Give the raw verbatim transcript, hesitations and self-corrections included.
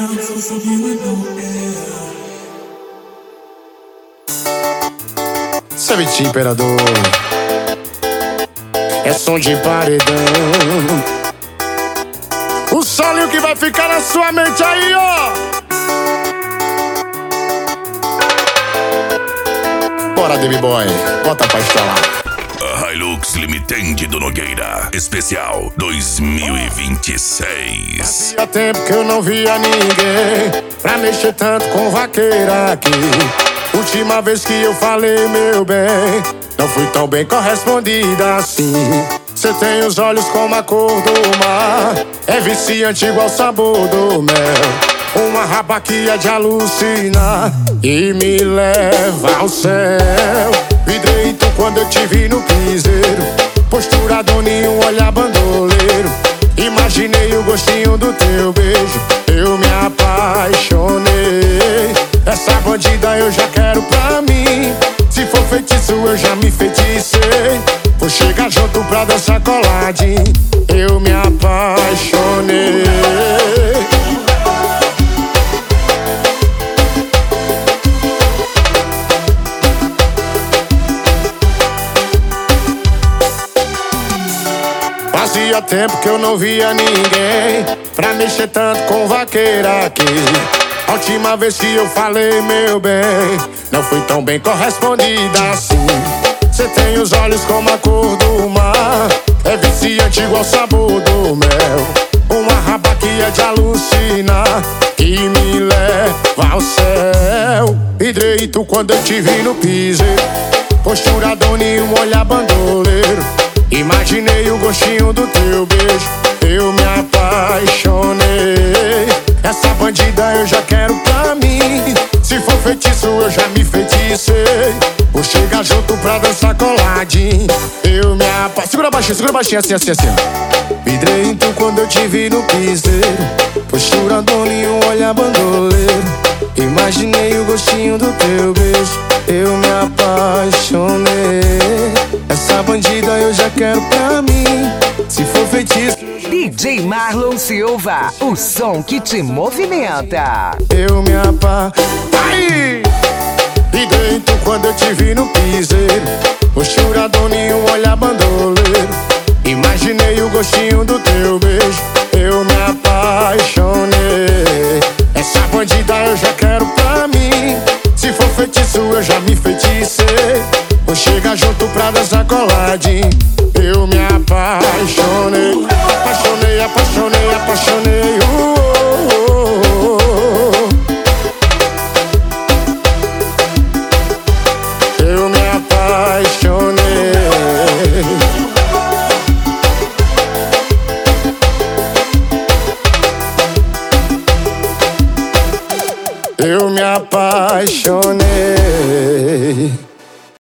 Savete Imperador, é som de paredão. O solinho que vai ficar na sua mente aí, ó. Bora, Baby Boy, bota pra estourar. A Hilux Limited do Nogueira, especial dois mil e vinte e seis. Fazia tempo que eu não via ninguém pra mexer tanto com vaqueira aqui. Última vez que eu falei, meu bem, não fui tão bem correspondida assim. Cê tem os olhos como a cor do mar, é viciante igual sabor do mel. Uma raba que é de alucinar e me leva ao céu. Vidreito quando eu te vi no piseiro, postura doninho, olhar bandoleiro. Imaginei o gostinho do teu beijo, eu me apaixonei. Essa bandida eu já quero pra mim, se for feitiço eu já me feticei. Vou chegar junto pra dançar coladinho, eu me apaixonei. Fazia tempo que eu não via ninguém pra mexer tanto com vaqueira aqui. A última vez que eu falei, meu bem, não fui tão bem correspondida assim. Cê tem os olhos como a cor do mar, é viciante igual sabor do mel. Uma raba que é de alucinar e me leva ao céu. Vidreito quando eu te vi no piseiro, postura doninho, olhar bandoleiro. Imaginei o gostinho do teu beijo, eu me apaixonei. Essa bandida eu já quero pra mim, se for feitiço eu já me feticei. Vou chegar junto pra dançar coladinho, eu me apaixonei. Segura baixinho, segura baixinho, assim, assim, assim. Vidreito quando eu te vi no piseiro, postura doninho, olhar bandoleiro. Imaginei o gostinho do teu beijo, eu me apaixonei. Essa bandida eu já quero pra mim, se for feitiço. D J Marlon Silva, o som que te movimenta. Eu me apaixonei. E dentro quando eu te vi no piseiro, postura doninho, olhar bandoleiro. Imaginei o gostinho do teu beijo, eu me apaixonei. Essa bandida eu já quero pra mim, se for feitiço eu já me feticei. Vou chegar junto pra dançar coladinho, eu me apaixonei. Apaixonei, apaixonei, apaixonei, uh, uh, uh, uh. Eu me apaixonei. Eu me apaixonei.